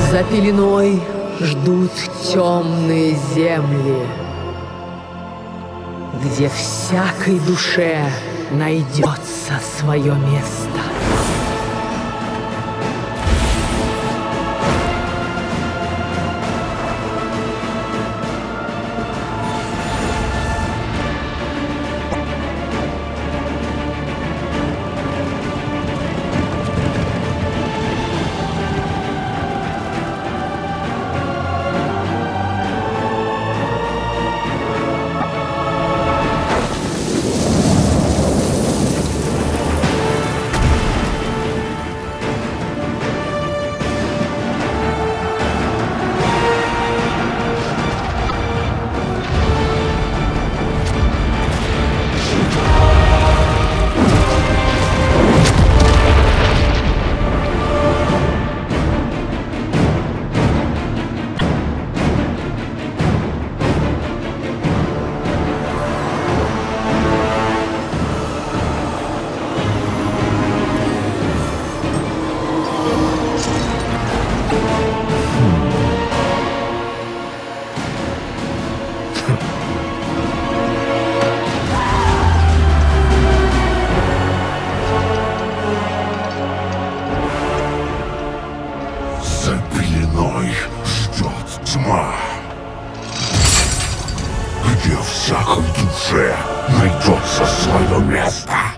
За пеленой ждут темные земли, где всякой душе найдется свое место. За пеленой ждет тьма, где всякой душе найдется свое место.